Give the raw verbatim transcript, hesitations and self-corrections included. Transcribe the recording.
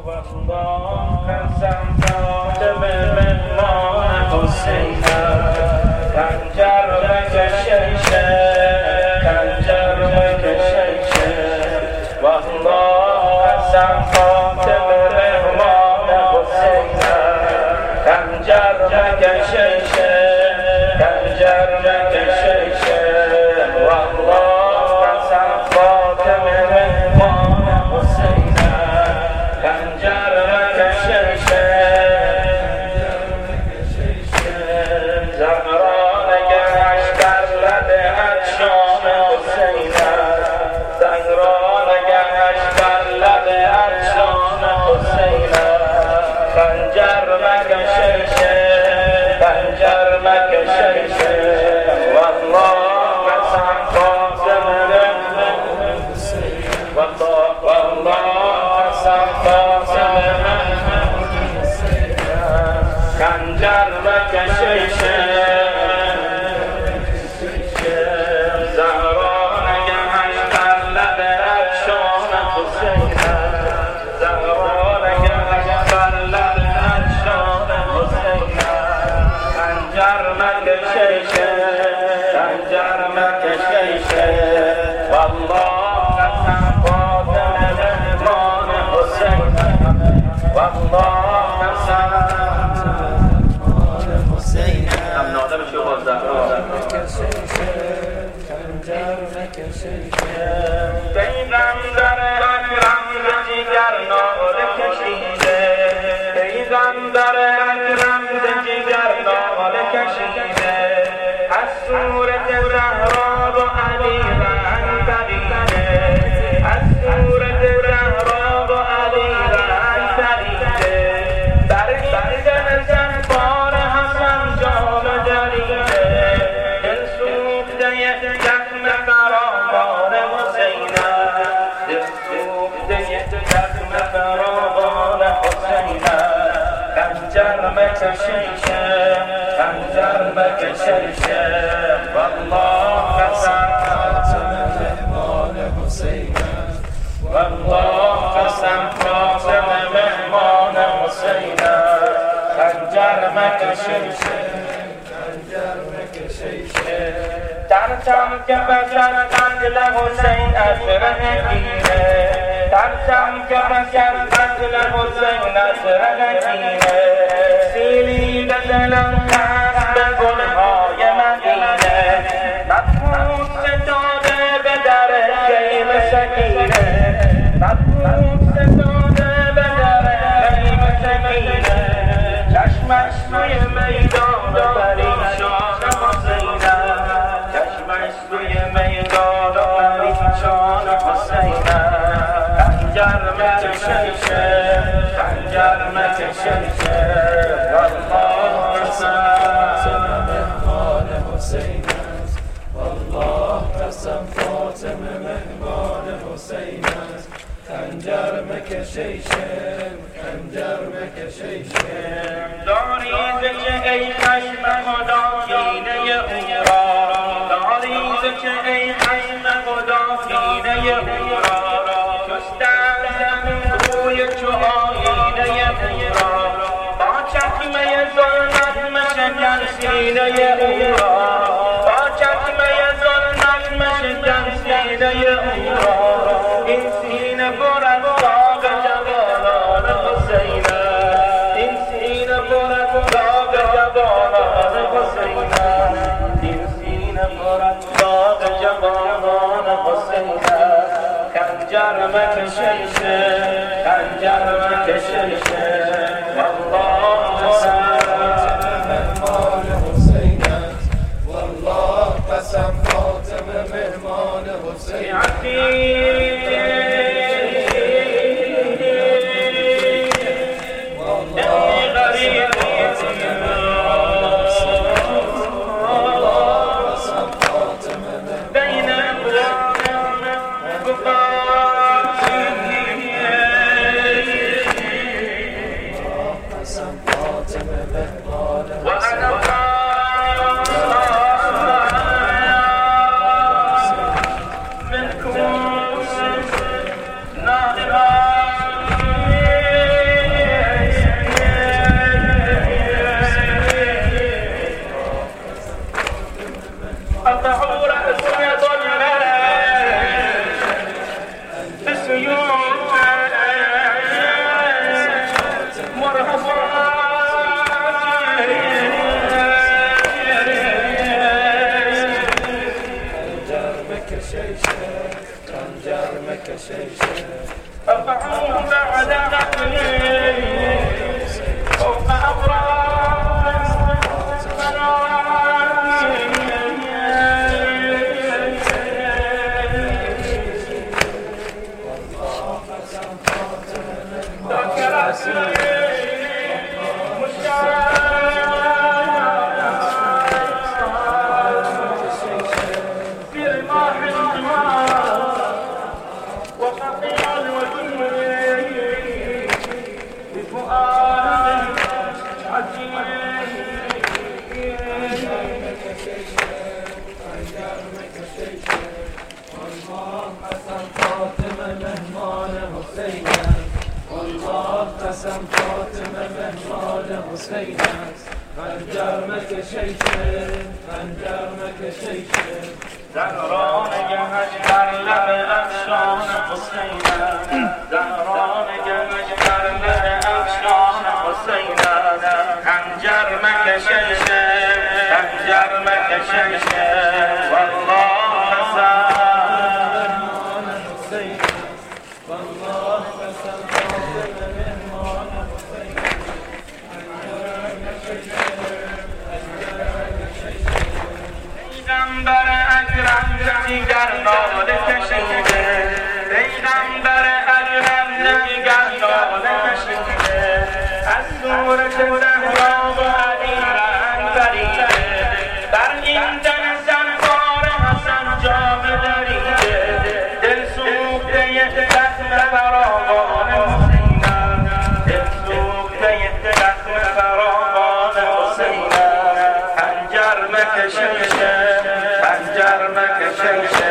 والله قسم فاطمه مهمان حسینم خنجر بکشیشه خنجر بکشیشه والله قسم فاطمه مهمان حسینم خنجر بکشیشه خنجر بکشیشه والله قسم فاطمه مهمان حسینم خنجر بکشیشه زهرا نگهش بر لب عطشان حسینم زهرا نگهش بر لب عطشان حسینم خنجر بکشیشه خنجر بکشیشه والله قسم فاطمه والله والله قسم فاطمه خنجر بکشیشه زهرا نگهش بر لب عطشان حسینم زهرا نگهش بر لب عطشان حسینم خنجر بکشیشه خنجر بکشیشه والله قسم فاطمه مهمان حسینم والله قسم هم ناله بشه باز زهرا پیغمبر اکرم به جگر ناله کشیده پیغمبر اکرم به جگر ناله کشیده از صورت زهرا و علی رنگ پریده از صورت زهرا و علی رنگ پریده برگردن زنبار حسن جان دریده دل سوخته زخم فراوان حسینم دل سوخته زخم فراوان حسینم خنجر بکشیشه خنجر بکشیشه والله قسم مهمان حسینم والله قسم فاطمه مهمان حسینم خنجر بکشیشه خنجر بکشیشه ترسم که بشر قتل حسین از رنگینه ترسم که بشر قتل حسین از رنگینه سیلی بزنم خست به گلهای مدینه مبهوت ستاده به در خیم سکینه مبهوت ستاده به در خیم سکینه چشمش توی میدان پریشان حسینم چشمش توی میدان پریشان حسینم خنجر بکشیشه خنجر بکشیشه والله قسم مهمان حسینم والله قسم فاطمه مهمان حسینم خنجر بکشیشه خنجر بکشیشه داری که ای خشم خدا کینه او را داری که ای خشم خدا کینه او را کشتن زمین روی چو آینه او را با چکمه ظلمت مشکن سینه او را با چکمه ظلمت مشکن سینه او را این سینه پر از داغ جوانان حسینم این سینه پر از داغ جوانان حسینم این سینه پر از داغ جوانان حسینم خنجر بکشیشه خنجر بکشیشه والله قسم مهمان حسینم والله قسم فاطمه مهمان حسینم من كوس بعد قتله فوق أبرار قسم فاطمه مهمان حسین است خنجر مکشیشه خنجر مکشیشه زهران گهج بر لب افشان حسین زهران گهج بر لب افشان حسین خنجر مکشیشه خنجر مکشیشه والله قسم مهمان حسین والله قسم فاطمه مهمان حسین پیغمبر اکرم دیگر ناله کشیده پیغمبر اکرم دیگر ناله کشیده از صورت زهرا و علی رنگ بریده بر این تن زنبار حسن جام دریده دل سوخته زخم فراوان حسینم دل سوخته زخم فراوان حسینم خنجر مکشیشه خنجر مکشیشه